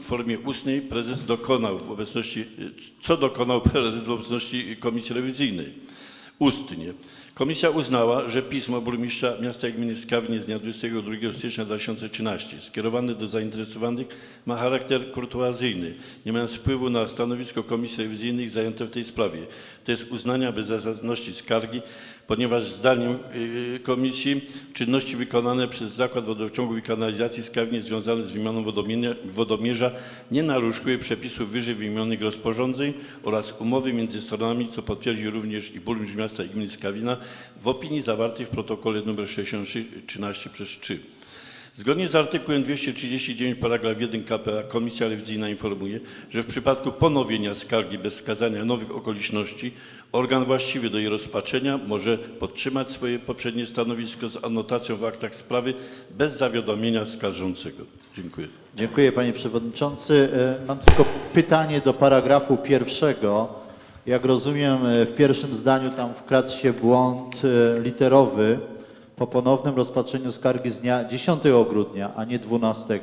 formie ustnej prezes dokonał w obecności, co dokonał prezes w obecności Komisji Rewizyjnej. Ustnie. Komisja uznała, że pismo burmistrza miasta i gminy Skawnie z dnia 22 stycznia 2013 skierowane do zainteresowanych ma charakter kurtuazyjny, nie mając wpływu na stanowisko komisji rewizyjnych zajęte w tej sprawie, to jest uznania bezzasadności skargi, ponieważ zdaniem komisji czynności wykonane przez Zakład Wodociągów i Kanalizacji Skawnie związane z wymianą wodomierza nie naruszyły przepisów wyżej wymienionych rozporządzeń oraz umowy między stronami, co potwierdził również i burmistrz miasta i gminy Skawina w opinii zawartej w protokole nr 63/13/3. Zgodnie z artykułem 239 paragraf 1 k.p.a. Komisja Rewizyjna informuje, że w przypadku ponowienia skargi bez wskazania nowych okoliczności organ właściwy do jej rozpatrzenia może podtrzymać swoje poprzednie stanowisko z anotacją w aktach sprawy bez zawiadomienia skarżącego. Dziękuję. Dziękuję panie przewodniczący. Mam tylko pytanie do paragrafu 1. Jak rozumiem, w pierwszym zdaniu tam wkradł się błąd literowy. Po ponownym rozpatrzeniu skargi z dnia 10 grudnia, a nie 12.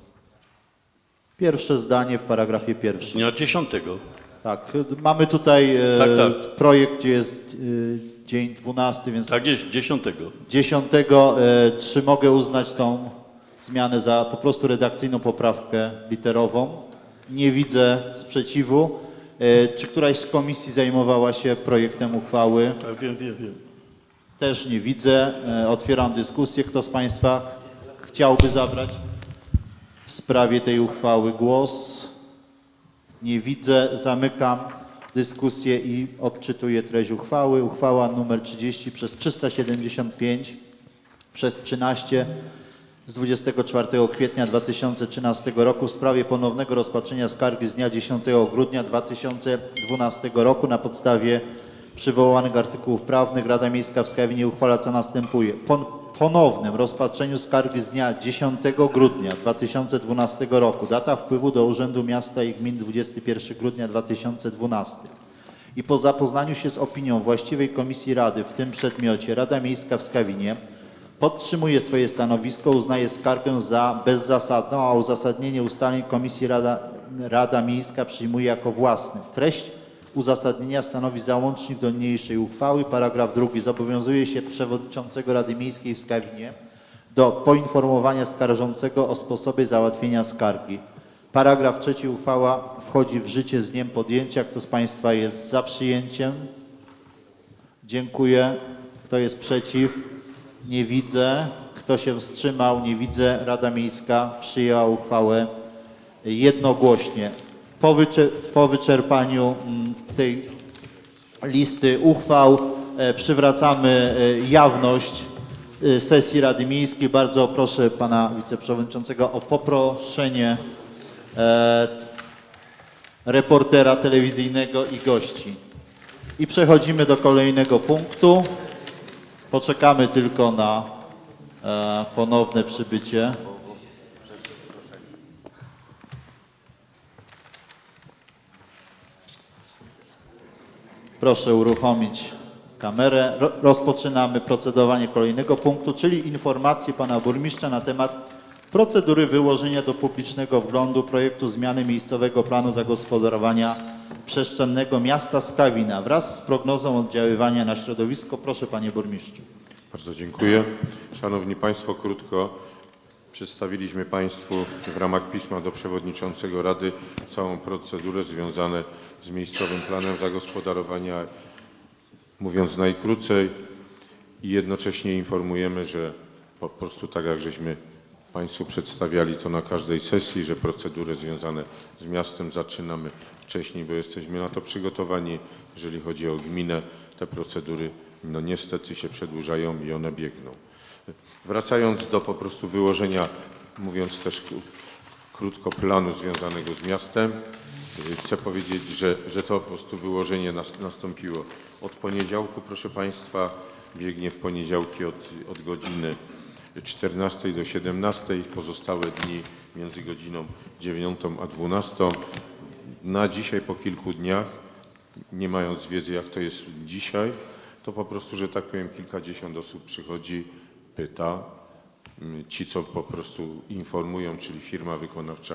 Pierwsze zdanie w paragrafie 1. Z dnia 10. Tak, mamy tutaj tak. projekt, gdzie jest dzień 12, więc... Tak jest, 10. 10. Czy mogę uznać tą zmianę za po prostu redakcyjną poprawkę literową? Nie widzę sprzeciwu. Czy któraś z komisji zajmowała się projektem uchwały? Tak, wiem. Też nie widzę. Otwieram dyskusję. Kto z państwa chciałby zabrać w sprawie tej uchwały głos? Nie widzę. Zamykam dyskusję i odczytuję treść uchwały. Uchwała nr 30 przez 375 przez 13 z 24 kwietnia 2013 roku w sprawie ponownego rozpatrzenia skargi z dnia 10 grudnia 2012 roku na podstawie przywołanych artykułów prawnych. Rada Miejska w Skawinie uchwala, co następuje. Po ponownym rozpatrzeniu skargi z dnia 10 grudnia 2012 roku, data wpływu do Urzędu Miasta i Gmin 21 grudnia 2012 i po zapoznaniu się z opinią właściwej Komisji Rady w tym przedmiocie, Rada Miejska w Skawinie podtrzymuje swoje stanowisko, uznaje skargę za bezzasadną, a uzasadnienie ustaleń Komisji Rada Miejska przyjmuje jako własne. Treść uzasadnienia stanowi załącznik do niniejszej uchwały. Paragraf 2. Zobowiązuje się przewodniczącego Rady Miejskiej w Skawinie do poinformowania skarżącego o sposobie załatwienia skargi. Paragraf 3. Uchwała wchodzi w życie z dniem podjęcia. Kto z państwa jest za przyjęciem? Dziękuję. Kto jest przeciw? Nie widzę. Kto się wstrzymał? Nie widzę. Rada Miejska przyjęła uchwałę jednogłośnie. Po wyczerpaniu tej listy uchwał przywracamy jawność sesji Rady Miejskiej. Bardzo proszę pana wiceprzewodniczącego o poproszenie reportera telewizyjnego i gości. I przechodzimy do kolejnego punktu. Poczekamy tylko na ponowne przybycie. Proszę uruchomić kamerę. Rozpoczynamy procedowanie kolejnego punktu, czyli informację pana burmistrza na temat procedury wyłożenia do publicznego wglądu projektu zmiany miejscowego planu zagospodarowania przestrzennego miasta Skawina wraz z prognozą oddziaływania na środowisko. Proszę panie burmistrzu. Bardzo dziękuję. Szanowni państwo, krótko przedstawiliśmy państwu w ramach pisma do przewodniczącego Rady całą procedurę związaną z miejscowym planem zagospodarowania, mówiąc najkrócej, i jednocześnie informujemy, że po prostu tak jak żeśmy państwu przedstawiali to na każdej sesji, że procedury związane z miastem zaczynamy wcześniej, bo jesteśmy na to przygotowani. Jeżeli chodzi o gminę, te procedury no niestety się przedłużają i one biegną. Wracając do po prostu wyłożenia, mówiąc też krótko, planu związanego z miastem, chcę powiedzieć, że to po prostu wyłożenie nastąpiło od poniedziałku, proszę państwa, biegnie w poniedziałki od godziny 14 do 17, pozostałe dni między godziną 9 a 12. Na dzisiaj po kilku dniach, nie mając wiedzy jak to jest dzisiaj, to po prostu, że tak powiem, kilkadziesiąt osób przychodzi, pyta. Ci, co po prostu informują, czyli firma wykonawcza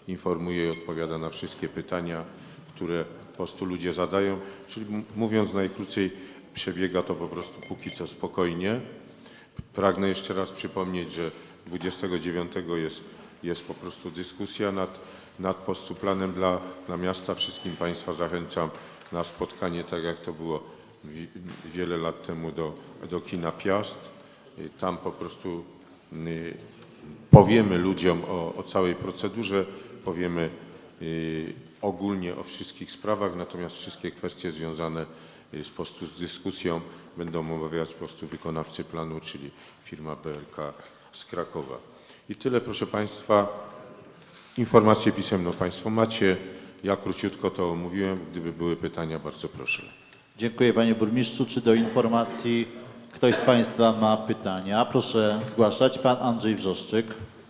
informuje i odpowiada na wszystkie pytania, które po prostu ludzie zadają. Czyli mówiąc najkrócej, przebiega to po prostu póki co spokojnie. Pragnę jeszcze raz przypomnieć, że 29 jest po prostu dyskusja nad po prostu planem dla miasta. Wszystkim Państwa zachęcam na spotkanie, tak jak to było wiele lat temu do kina Piast. Tam po prostu powiemy ludziom o całej procedurze, powiemy ogólnie o wszystkich sprawach, natomiast wszystkie kwestie związane po prostu z dyskusją będą omawiać po prostu wykonawcy planu, czyli firma BLK z Krakowa. I tyle, proszę Państwa. Informację pisemną Państwo macie. Ja króciutko to omówiłem. Gdyby były pytania, bardzo proszę. Dziękuję Panie Burmistrzu. Czy do informacji ktoś z Państwa ma pytania? Proszę zgłaszać. Pan Andrzej Wrzeszczyk.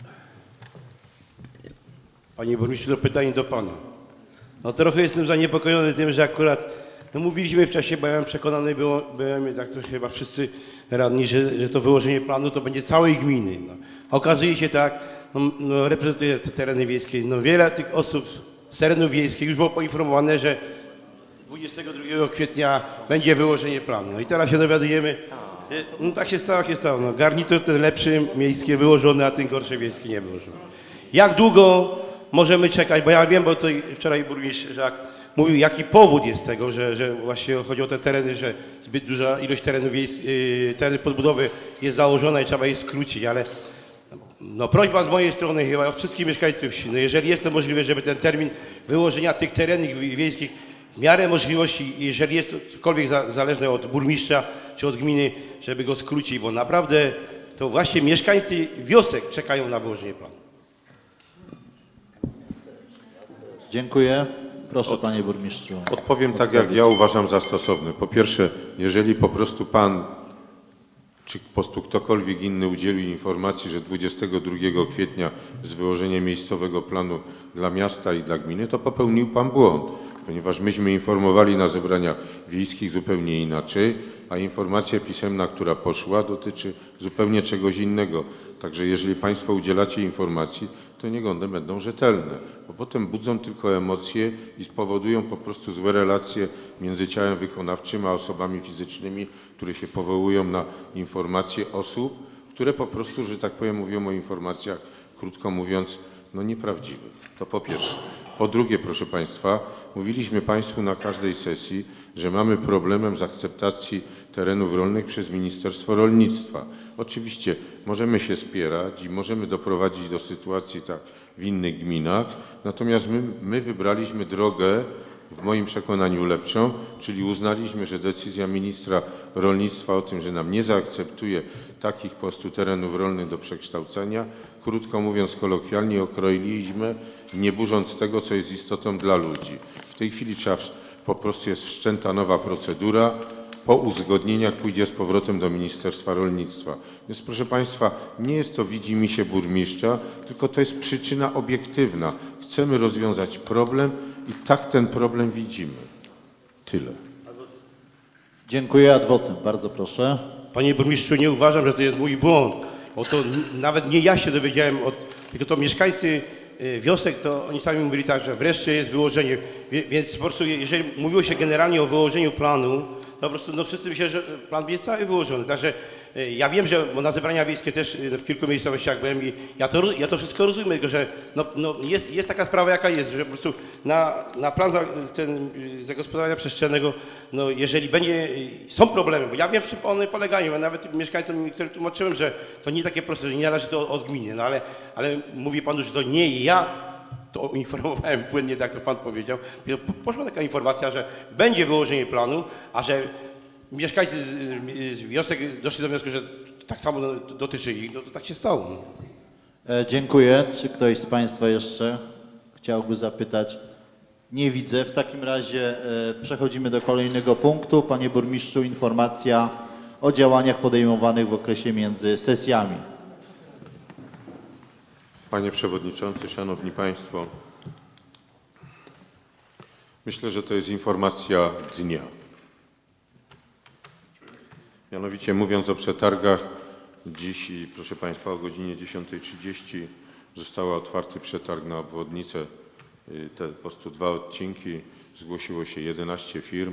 Panie Burmistrzu, to pytanie do Pana. No trochę jestem zaniepokojony tym, że akurat, no mówiliśmy w czasie, bo ja byłem przekonany, byłem tak to chyba wszyscy radni, że to wyłożenie planu to będzie całej gminy. No. Okazuje się tak, no reprezentuję te tereny wiejskie, no wiele tych osób z terenów wiejskich już było poinformowane, że 22 kwietnia będzie wyłożenie planu. No i teraz się dowiadujemy, no tak się stało. No, garnitur ten lepszy miejskie wyłożony, a ten gorszy wiejski nie wyłożony. Jak długo możemy czekać, bo ja wiem, bo tutaj wczoraj burmistrz mówił, jaki powód jest tego, że właśnie chodzi o te tereny, że zbyt duża ilość terenów tereny podbudowy jest założona i trzeba je skrócić, ale no prośba z mojej strony chyba od wszystkich mieszkańców wsi, no jeżeli jest to możliwe, żeby ten termin wyłożenia tych terenów wiejskich w miarę możliwości, jeżeli jest cokolwiek zależne od burmistrza czy od gminy, żeby go skrócić, bo naprawdę to właśnie mieszkańcy wiosek czekają na wyłożenie planu. Dziękuję. Proszę Panie Burmistrzu. Odpowiem tak, jak ja uważam za stosowne. Po pierwsze, jeżeli po prostu Pan, czy po prostu ktokolwiek inny udzielił informacji, że 22 kwietnia jest wyłożenie miejscowego planu dla miasta i dla gminy, to popełnił Pan błąd, ponieważ myśmy informowali na zebraniach wiejskich zupełnie inaczej, a informacja pisemna, która poszła, dotyczy zupełnie czegoś innego. Także jeżeli Państwo udzielacie informacji, to niech one będą rzetelne, bo potem budzą tylko emocje i spowodują po prostu złe relacje między ciałem wykonawczym a osobami fizycznymi, które się powołują na informacje osób, które po prostu, że tak powiem, mówią o informacjach, krótko mówiąc, no nieprawdziwych. To po pierwsze. Po drugie, proszę Państwa, mówiliśmy Państwu na każdej sesji, że mamy problemem z akceptacji terenów rolnych przez Ministerstwo Rolnictwa. Oczywiście możemy się spierać i możemy doprowadzić do sytuacji tak w innych gminach, natomiast my wybraliśmy drogę, w moim przekonaniu lepszą, czyli uznaliśmy, że decyzja ministra rolnictwa o tym, że nam nie zaakceptuje takich po prostu terenów rolnych do przekształcenia, krótko mówiąc kolokwialnie okroiliśmy, nie burząc tego, co jest istotą dla ludzi. W tej chwili po prostu jest wszczęta nowa procedura, po uzgodnieniach pójdzie z powrotem do Ministerstwa Rolnictwa. Więc proszę Państwa, nie jest to widzimisię burmistrza, tylko to jest przyczyna obiektywna. Chcemy rozwiązać problem i tak ten problem widzimy. Tyle. Dziękuję. Adwocem. Bardzo proszę. Panie burmistrzu, nie uważam, że to jest mój błąd, bo to nawet nie ja się dowiedziałem, tylko to mieszkańcy wiosek, to oni sami mówili tak, że wreszcie jest wyłożenie, więc po prostu jeżeli mówiło się generalnie o wyłożeniu planu, to po prostu no wszyscy myśleli, że plan jest cały wyłożony. Także ja wiem, że bo na zebrania wiejskie też w kilku miejscowościach byłem i ja to wszystko rozumiem, tylko że jest taka sprawa, jaka jest, że po prostu na plan zagospodarowania przestrzennego, no jeżeli są problemy, bo ja wiem, w czym one polegają, ja nawet mieszkańcom, którym tłumaczyłem, że to nie takie proste, że nie należy to od gminy, no ale mówi Panu, że to nie ja to informowałem płynnie, tak to Pan powiedział. Poszła taka informacja, że będzie wyłożenie planu, a że mieszkańcy z wiosek doszli do wniosku, że tak samo dotyczy ich, no to tak się stało. Dziękuję. Czy ktoś z Państwa jeszcze chciałby zapytać? Nie widzę. W takim razie przechodzimy do kolejnego punktu. Panie Burmistrzu, informacja o działaniach podejmowanych w okresie między sesjami. Panie Przewodniczący, Szanowni Państwo, myślę, że to jest informacja dnia. Mianowicie mówiąc o przetargach, dziś, proszę Państwa, o godzinie 10:30 Został otwarty przetarg na obwodnicę, te po prostu 2 odcinki, zgłosiło się 11 firm.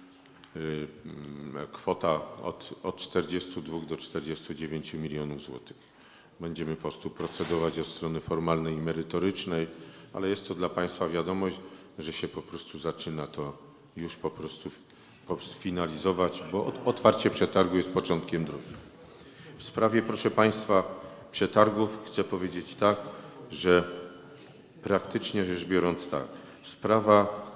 Kwota od 42 do 49 milionów złotych. Będziemy po prostu procedować od strony formalnej i merytorycznej, ale jest to dla Państwa wiadomość, że się po prostu zaczyna to już po prostu finalizować, bo otwarcie przetargu jest początkiem drogi. W sprawie, proszę Państwa, przetargów chcę powiedzieć tak, że praktycznie rzecz biorąc tak, sprawa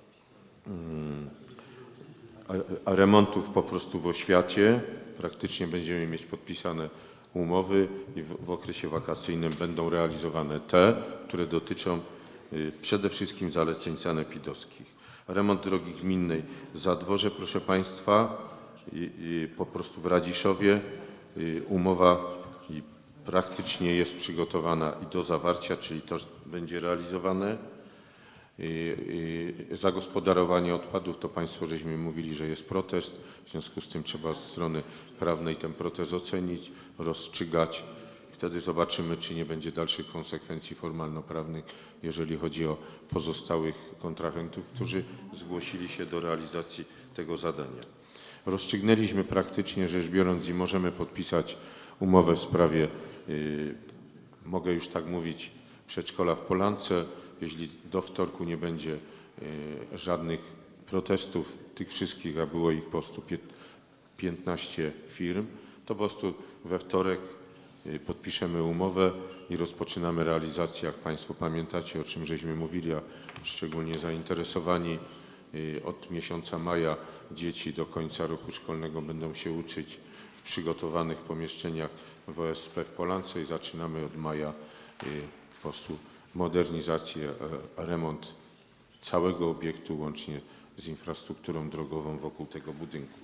remontów po prostu w oświacie, praktycznie będziemy mieć podpisane umowy i w okresie wakacyjnym będą realizowane te, które dotyczą przede wszystkim zaleceń sanepidowskich. Remont drogi gminnej Zadworze, proszę Państwa, po prostu w Radziszowie umowa praktycznie jest przygotowana i do zawarcia, czyli to będzie realizowane. Zagospodarowanie odpadów, to Państwo żeśmy mówili, że jest protest, w związku z tym trzeba od strony prawnej ten protest ocenić, rozstrzygać. Wtedy zobaczymy, czy nie będzie dalszych konsekwencji formalno-prawnych, jeżeli chodzi o pozostałych kontrahentów, którzy zgłosili się do realizacji tego zadania. Rozstrzygnęliśmy praktycznie rzecz biorąc i możemy podpisać umowę w sprawie, mogę już tak mówić, przedszkola w Polance. Jeśli do wtorku nie będzie żadnych protestów tych wszystkich, a było ich po prostu 15 firm, to po prostu we wtorek podpiszemy umowę i rozpoczynamy realizację. Jak Państwo pamiętacie, o czym żeśmy mówili, a szczególnie zainteresowani, od miesiąca maja dzieci do końca roku szkolnego będą się uczyć w przygotowanych pomieszczeniach w OSP w Polance i zaczynamy od maja po prostu modernizację, remont całego obiektu łącznie z infrastrukturą drogową wokół tego budynku.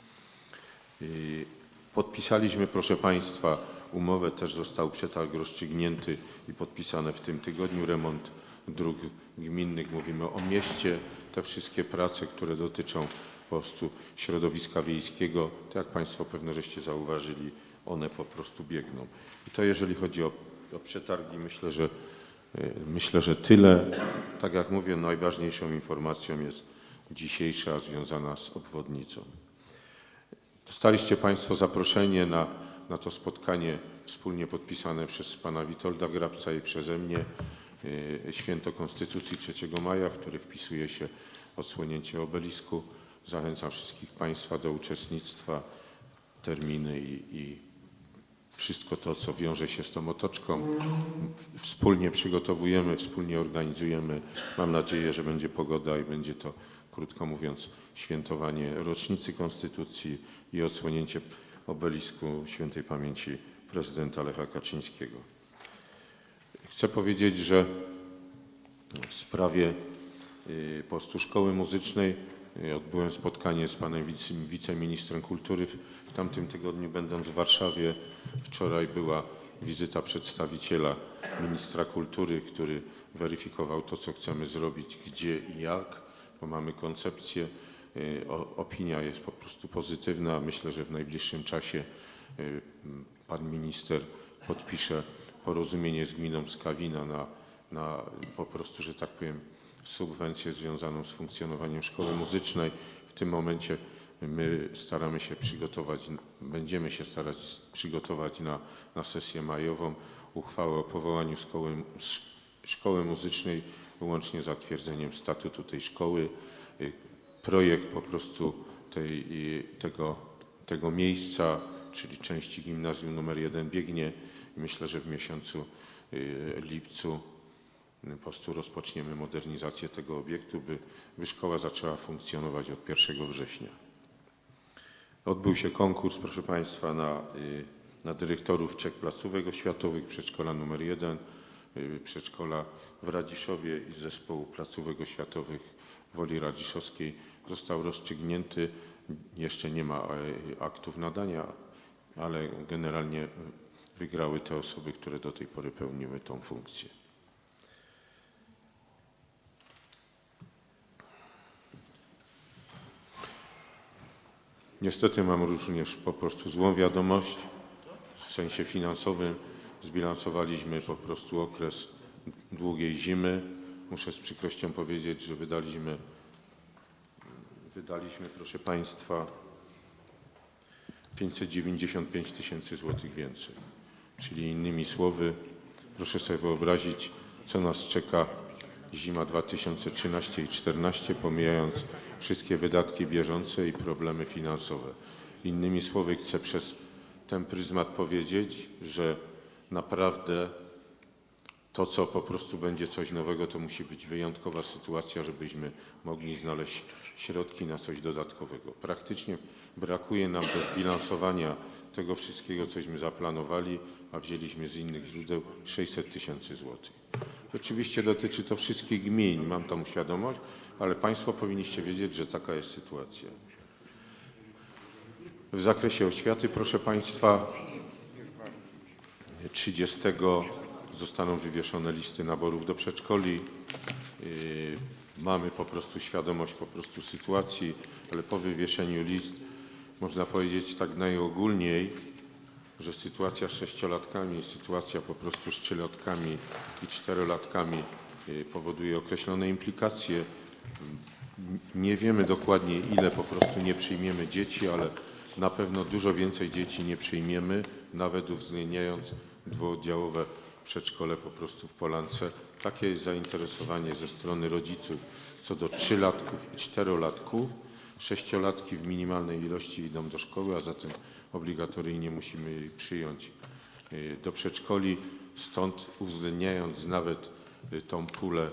Podpisaliśmy, proszę Państwa, umowę, też został przetarg rozstrzygnięty i podpisane w tym tygodniu, remont dróg gminnych. Mówimy o mieście, te wszystkie prace, które dotyczą po prostu środowiska wiejskiego, to jak Państwo pewno żeście zauważyli, one po prostu biegną. I to jeżeli chodzi o przetargi, myślę, że tyle. Tak jak mówię, najważniejszą informacją jest dzisiejsza związana z obwodnicą. Dostaliście Państwo zaproszenie na to spotkanie wspólnie podpisane przez pana Witolda Grabca i przeze mnie, Święto Konstytucji 3 maja, w który wpisuje się odsłonięcie obelisku. Zachęcam wszystkich Państwa do uczestnictwa, terminy i wszystko to, co wiąże się z tą otoczką. Wspólnie przygotowujemy, wspólnie organizujemy. Mam nadzieję, że będzie pogoda i będzie to, krótko mówiąc, świętowanie rocznicy Konstytucji i odsłonięcie obelisku świętej pamięci prezydenta Lecha Kaczyńskiego. Chcę powiedzieć, że w sprawie po prostu szkoły muzycznej odbyłem spotkanie z panem wiceministrem kultury w tamtym tygodniu, będąc w Warszawie. Wczoraj była wizyta przedstawiciela ministra kultury, który weryfikował to, co chcemy zrobić, gdzie i jak, bo mamy koncepcję. Opinia jest po prostu pozytywna. Myślę, że w najbliższym czasie pan minister podpisze porozumienie z gminą Skawina na po prostu, że tak powiem, subwencję związaną z funkcjonowaniem szkoły muzycznej. W tym momencie my staramy się przygotować, będziemy się starać przygotować na sesję majową uchwałę o powołaniu szkoły muzycznej, łącznie z zatwierdzeniem statutu tej szkoły. Projekt po prostu tego miejsca, czyli części gimnazjum nr 1 biegnie i myślę, że w miesiącu lipcu po prostu rozpoczniemy modernizację tego obiektu, by szkoła zaczęła funkcjonować od 1 września. Odbył się konkurs, proszę Państwa, na dyrektorów 3 placówek oświatowych, przedszkola nr 1, przedszkola w Radziszowie i zespołu placówek oświatowych w Woli Radziszowskiej. Został rozstrzygnięty, jeszcze nie ma aktów nadania, ale generalnie wygrały te osoby, które do tej pory pełniły tą funkcję. Niestety mam również po prostu złą wiadomość w sensie finansowym. zbilansowaliśmy po prostu okres długiej zimy. Muszę z przykrością powiedzieć, że wydaliśmy, proszę Państwa, 595 tysięcy złotych więcej. Czyli innymi słowy, proszę sobie wyobrazić, co nas czeka zima 2013 i 2014, pomijając wszystkie wydatki bieżące i problemy finansowe. Innymi słowy, chcę przez ten pryzmat powiedzieć, że naprawdę to, co po prostu będzie coś nowego, to musi być wyjątkowa sytuacja, żebyśmy mogli znaleźć środki na coś dodatkowego. Praktycznie brakuje nam do zbilansowania tego wszystkiego, cośmy zaplanowali, a wzięliśmy z innych źródeł 600 tysięcy złotych. Oczywiście dotyczy to wszystkich gmin, mam tą świadomość, ale Państwo powinniście wiedzieć, że taka jest sytuacja. W zakresie oświaty, proszę Państwa, 30 zostaną wywieszone listy naborów do przedszkoli. Mamy po prostu świadomość sytuacji, ale po wywieszeniu list można powiedzieć tak najogólniej, że sytuacja z 6-latkami, sytuacja po prostu z 3-latkami i 4-latkami powoduje określone implikacje. Nie wiemy dokładnie, ile po prostu nie przyjmiemy dzieci, ale na pewno dużo więcej dzieci nie przyjmiemy, nawet uwzględniając dwuoddziałowe przedszkole po prostu w Polance. Takie jest zainteresowanie ze strony rodziców co do 3-latków i 4-latków. 6-latki w minimalnej ilości idą do szkoły, a zatem obligatoryjnie musimy ich przyjąć do przedszkoli. Stąd uwzględniając nawet tą pulę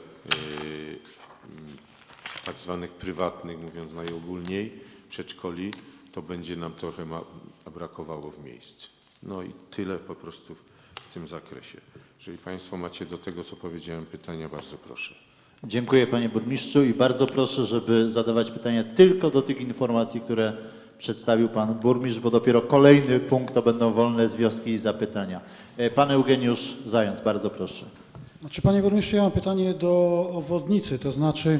tak zwanych prywatnych, mówiąc najogólniej, przedszkoli, to będzie nam trochę brakowało w miejscu. No i tyle po prostu w tym zakresie. Jeżeli Państwo macie do tego, co powiedziałem, pytania, bardzo proszę. Dziękuję Panie Burmistrzu i bardzo proszę, żeby zadawać pytania tylko do tych informacji, które przedstawił Pan Burmistrz, bo dopiero kolejny punkt to będą wolne z wioski i zapytania. Pan Eugeniusz Zając, bardzo proszę. Znaczy, Panie Burmistrzu, ja mam pytanie do obwodnicy, to znaczy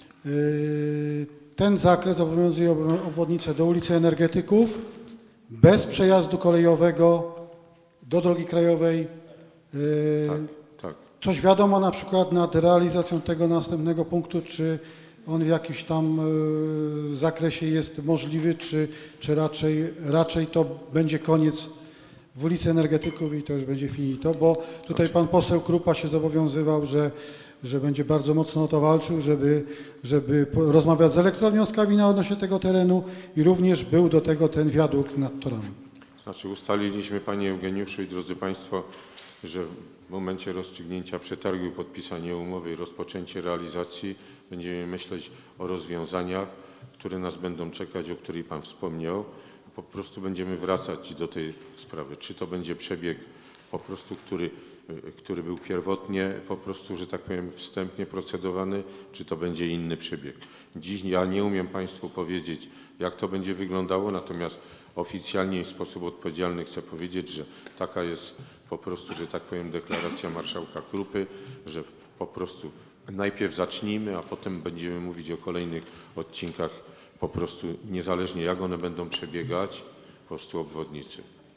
ten zakres obowiązuje obwodnicę do ulicy Energetyków bez przejazdu kolejowego do drogi krajowej. Tak. Coś wiadomo na przykład nad realizacją tego następnego punktu, czy on w jakimś tam zakresie jest możliwy, czy raczej to będzie koniec w ulicy Energetyków i to już będzie finito, bo tutaj pan poseł Krupa się zobowiązywał, że będzie bardzo mocno o to walczył, żeby rozmawiać z elektrownią Skawina odnośnie tego terenu i również był do tego ten wiadukt nad torami. Znaczy ustaliliśmy, Panie Eugeniuszu i drodzy Państwo, że w momencie rozstrzygnięcia przetargu i podpisania umowy i rozpoczęcie realizacji będziemy myśleć o rozwiązaniach, które nas będą czekać, o których Pan wspomniał. Po prostu będziemy wracać do tej sprawy. Czy to będzie przebieg po prostu, który był pierwotnie po prostu, że tak powiem, wstępnie procedowany, czy to będzie inny przebieg. Dziś ja nie umiem Państwu powiedzieć, jak to będzie wyglądało, natomiast oficjalnie i w sposób odpowiedzialny chcę powiedzieć, że taka jest po prostu, że tak powiem, deklaracja marszałka Krupy, że po prostu najpierw zacznijmy, a potem będziemy mówić o kolejnych odcinkach po prostu niezależnie jak one będą przebiegać, po prostu obwodnicy.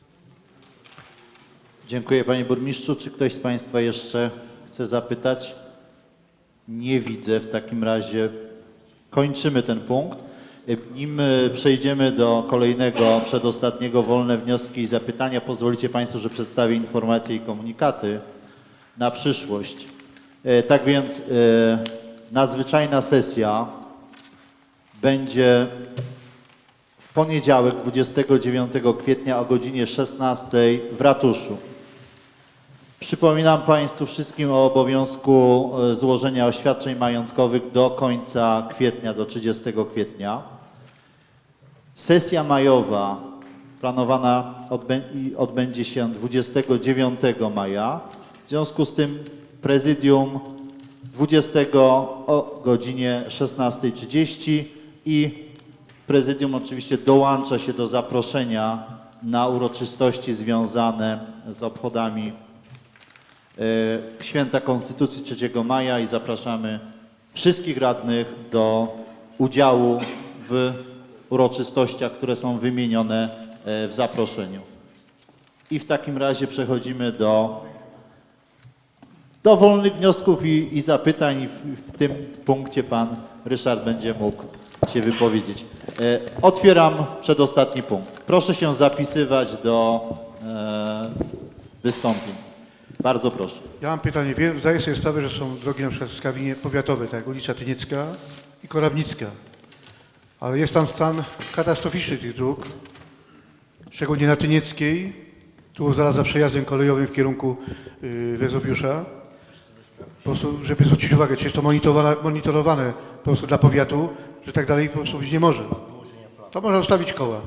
Dziękuję Panie Burmistrzu. Czy ktoś z Państwa jeszcze chce zapytać? Nie widzę. W takim razie kończymy ten punkt. Nim przejdziemy do kolejnego, przedostatniego, wolne wnioski i zapytania, pozwolicie Państwo, że przedstawię informacje i komunikaty na przyszłość. Tak więc nadzwyczajna sesja będzie w poniedziałek 29 kwietnia o godzinie 16 w ratuszu. Przypominam Państwu wszystkim o obowiązku złożenia oświadczeń majątkowych do końca kwietnia, do 30 kwietnia. Sesja majowa planowana odbędzie się 29 maja. W związku z tym prezydium 20 o godzinie 16:30 i prezydium oczywiście dołącza się do zaproszenia na uroczystości związane z obchodami Święta Konstytucji 3 maja i zapraszamy wszystkich radnych do udziału w uroczystościach, które są wymienione w zaproszeniu. I w takim razie przechodzimy do wolnych wniosków i zapytań. W tym punkcie pan Ryszard będzie mógł się wypowiedzieć. Otwieram przedostatni punkt. Proszę się zapisywać do wystąpień. Bardzo proszę. Ja mam pytanie. Zdaję sobie sprawę, że są drogi na przykład w Skawinie powiatowe, tak jak ulica Tyniecka i Korabnicka. Ale jest tam stan katastroficzny tych dróg, szczególnie na Tynieckiej, tu zaraz za przejazdem kolejowym w kierunku Wezowiusza. Po prostu, żeby zwrócić uwagę, czy jest to monitorowane po prostu dla powiatu, że tak dalej po prostu być nie może. To można ustawić koła.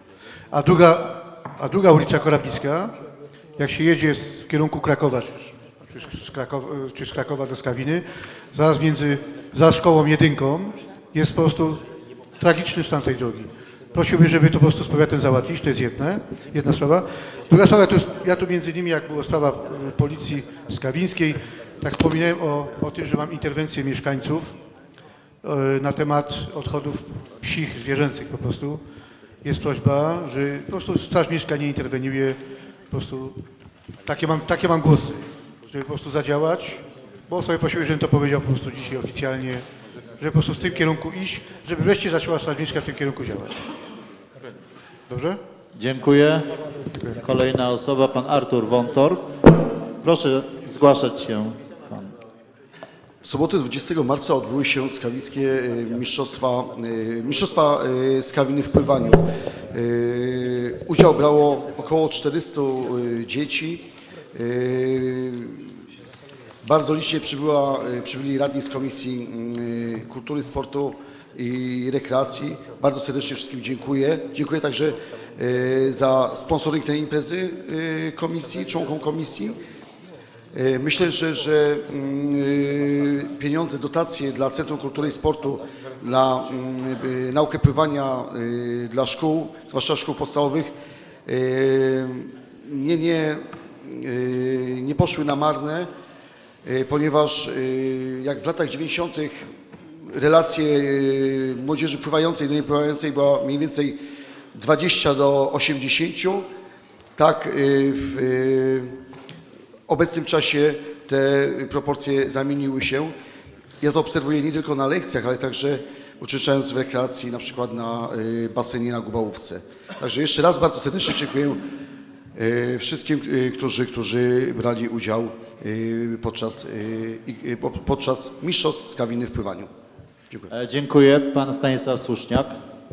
A druga ulica Korabnicka, jak się jedzie w kierunku Krakowa, czy z Krakowa do Skawiny, za szkołą Jedynką jest po prostu tragiczny stan tej drogi. Prosiłbym, żeby to po prostu z powiatem załatwić, to jest jedna sprawa. Druga sprawa, to jest, ja tu między innymi, jak była sprawa policji skawińskiej, tak wspominałem o tym, że mam interwencję mieszkańców na temat odchodów psich, zwierzęcych po prostu. Jest prośba, że po prostu Straż Miejska nie interweniuje, po prostu takie mam głosy, żeby po prostu zadziałać, bo sobie prosiłem, żebym to powiedział po prostu dzisiaj oficjalnie, żeby po prostu w tym kierunku iść, żeby wreszcie zaczęła Straż Miejska w tym kierunku działać. Dobrze? Dziękuję. Kolejna osoba, pan Artur Wątor. Proszę zgłaszać się. Pan. W sobotę 20 marca odbyły się skawickie mistrzostwa Skawiny w pływaniu. Udział brało około 400 dzieci. Bardzo licznie przybyli radni z Komisji Kultury, Sportu i Rekreacji. Bardzo serdecznie wszystkim dziękuję. Dziękuję także za sponsoring tej imprezy komisji, członkom komisji. Myślę, że pieniądze, dotacje dla Centrum Kultury i Sportu, na naukę pływania dla szkół, zwłaszcza szkół podstawowych, nie poszły na marne, ponieważ jak w latach 90. relacje młodzieży pływającej do niepływającej była mniej więcej 20 do 80, tak w obecnym czasie te proporcje zamieniły się. Ja to obserwuję nie tylko na lekcjach, ale także uczestnicząc w rekreacji, na przykład na basenie na Gubałówce. Także jeszcze raz bardzo serdecznie dziękuję wszystkim, którzy brali udział podczas mistrzostw Skawiny w pływaniu. Dziękuję. Dziękuję. Pan Stanisław Suszniak.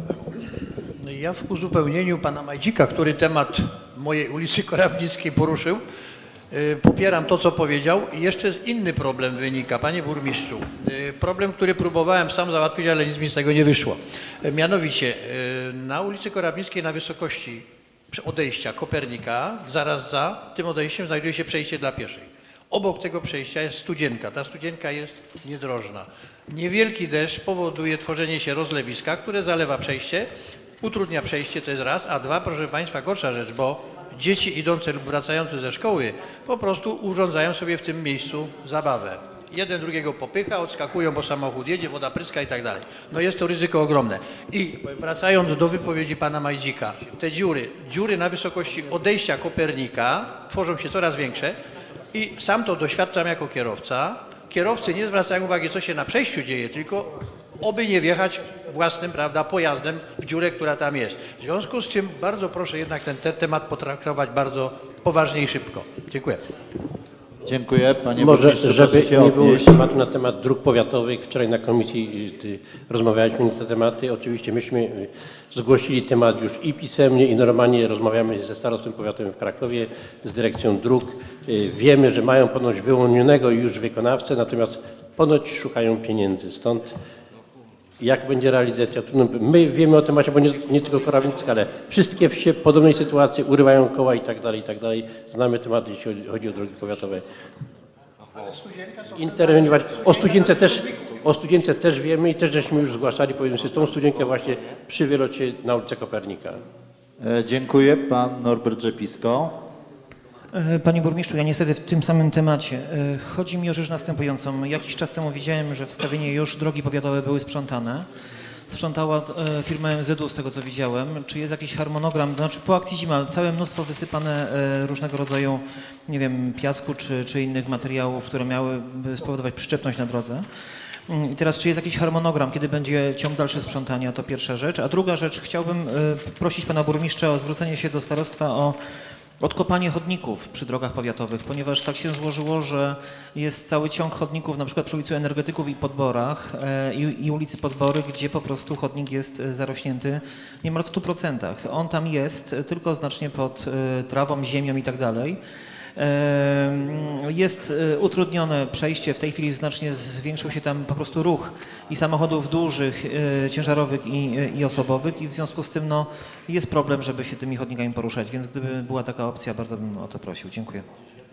Ja w uzupełnieniu pana Majdzika, który temat mojej ulicy Korabnickiej poruszył, popieram to, co powiedział. I jeszcze inny problem wynika, panie burmistrzu. Problem, który próbowałem sam załatwić, ale nic mi z tego nie wyszło. Mianowicie na ulicy Korabnickiej na wysokości odejścia Kopernika, zaraz za tym odejściem znajduje się przejście dla pieszych. Obok tego przejścia jest studzienka. Ta studzienka jest niedrożna. Niewielki deszcz powoduje tworzenie się rozlewiska, które zalewa przejście, utrudnia przejście, to jest raz, a dwa, proszę państwa, gorsza rzecz, bo dzieci idące lub wracające ze szkoły po prostu urządzają sobie w tym miejscu zabawę. Jeden drugiego popycha, odskakują, bo samochód jedzie, woda pryska i tak dalej. No jest to ryzyko ogromne. I wracając do wypowiedzi pana Majdzika, te dziury na wysokości odejścia Kopernika tworzą się coraz większe i sam to doświadczam jako kierowca. Kierowcy nie zwracają uwagi, co się na przejściu dzieje, tylko oby nie wjechać własnym, prawda, pojazdem w dziurę, która tam jest. W związku z czym bardzo proszę jednak ten temat potraktować bardzo poważnie i szybko. Dziękuję. Dziękuję. Panie Może, burmistrzu, żeby się nie było odnieść. tematu na temat dróg powiatowych, wczoraj na komisji rozmawialiśmy na te tematy. Oczywiście myśmy zgłosili temat już i pisemnie, i normalnie rozmawiamy ze starostwem powiatowym w Krakowie, z dyrekcją dróg. Wiemy, że mają ponoć wyłonionego już wykonawcę, natomiast ponoć szukają pieniędzy. Stąd jak będzie realizacja? My wiemy o temacie, bo nie tylko Korabnicka, ale wszystkie wsie w podobnej sytuacji urywają koła i tak dalej. Znamy temat, jeśli chodzi o drogi powiatowe. Interweniować. O studience też wiemy i też żeśmy już zgłaszali, powiedzmy sobie, tą studienkę właśnie przy wylocie na ulicę Kopernika. Dziękuję. Pan Norbert Rzepisko. Panie burmistrzu, ja niestety w tym samym temacie. Chodzi mi o rzecz następującą. Jakiś czas temu widziałem, że w Skawinie już drogi powiatowe były sprzątane. sprzątała firma MZU, z tego co widziałem. Czy jest jakiś harmonogram? Znaczy po akcji zima całe mnóstwo wysypane różnego rodzaju, nie wiem, piasku czy innych materiałów, które miały spowodować przyczepność na drodze. I teraz, czy jest jakiś harmonogram, kiedy będzie ciąg dalszy sprzątania? To pierwsza rzecz. A druga rzecz, chciałbym prosić pana burmistrza o zwrócenie się do starostwa o odkopanie chodników przy drogach powiatowych, ponieważ tak się złożyło, że jest cały ciąg chodników, na przykład przy ulicy Energetyków i Podborach i ulicy Podbory, gdzie po prostu chodnik jest zarośnięty niemal w 100%. On tam jest, tylko znacznie pod trawą, ziemią i tak dalej. Jest utrudnione przejście, w tej chwili znacznie zwiększył się tam po prostu ruch i samochodów dużych, ciężarowych i osobowych i w związku z tym no, jest problem, żeby się tymi chodnikami poruszać, więc gdyby była taka opcja, bardzo bym o to prosił. Dziękuję.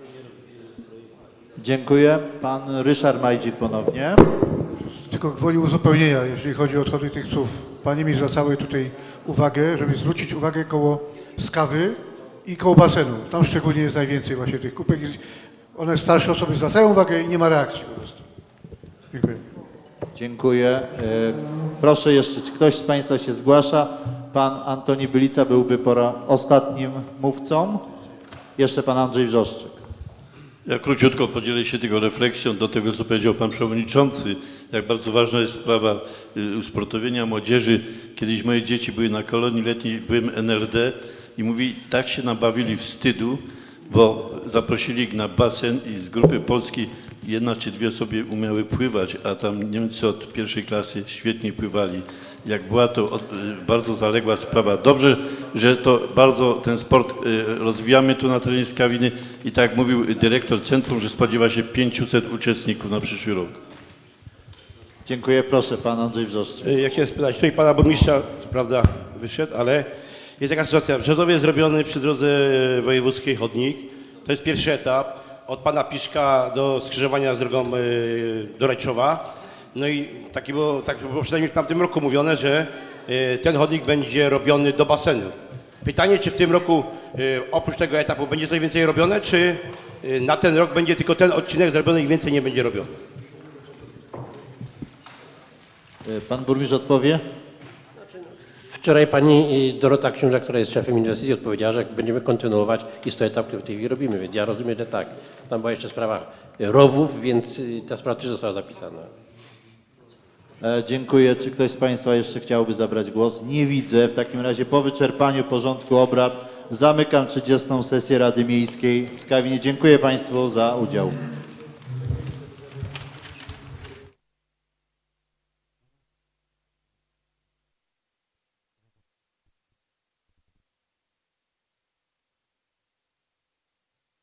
Dziękuję. Pan Ryszard Majdzik ponownie. Tylko gwoli uzupełnienia, jeżeli chodzi o odchody tych psów. Panie mi zwracały tutaj uwagę, żeby zwrócić uwagę koło Skawy i koło basenu. Tam szczególnie jest najwięcej właśnie tych kupek. One starsze osoby zwracają uwagę i nie ma reakcji po prostu. Dziękuję. Dziękuję. Proszę jeszcze, czy ktoś z Państwa się zgłasza? Pan Antoni Bylica byłby ostatnim mówcą. Jeszcze pan Andrzej Wrzosczyk. Ja króciutko podzielę się tylko refleksją do tego, co powiedział pan przewodniczący, jak bardzo ważna jest sprawa usportowienia młodzieży. Kiedyś moje dzieci były na kolonii letniej, byłem NRD i mówi, tak się nabawili wstydu, bo zaprosili ich na basen i z grupy polskiej jedna czy dwie osoby umiały pływać, a tam Niemcy od pierwszej klasy świetnie pływali. Jak była to bardzo zaległa sprawa. Dobrze, że to bardzo ten sport rozwijamy tu na terenie Skawiny i tak jak mówił dyrektor centrum, że spodziewa się 500 uczestników na przyszły rok. Dziękuję. Proszę, pan Andrzej Wrzosczyk. Ja chciałem spytać, tutaj pana burmistrza, co prawda wyszedł, ale jest taka sytuacja. W Brzezowie jest zrobiony przy drodze wojewódzkiej chodnik. To jest pierwszy etap. Od pana Piszka do skrzyżowania z drogą do Rajczowa. No i tak było przynajmniej w tamtym roku mówione, że ten chodnik będzie robiony do basenu. Pytanie, czy w tym roku oprócz tego etapu będzie coś więcej robione, czy na ten rok będzie tylko ten odcinek zrobiony i więcej nie będzie robiony? Pan burmistrz odpowie? Wczoraj pani Dorota Książa, która jest szefem inwestycji, odpowiedziała, że będziemy kontynuować i 100 etap, który w tej chwili robimy, więc ja rozumiem, że tak. Tam była jeszcze sprawa rowów, więc ta sprawa też została zapisana. Dziękuję. Czy ktoś z Państwa jeszcze chciałby zabrać głos? Nie widzę. W takim razie po wyczerpaniu porządku obrad zamykam 30. sesję Rady Miejskiej w Skawinie. Dziękuję Państwu za udział.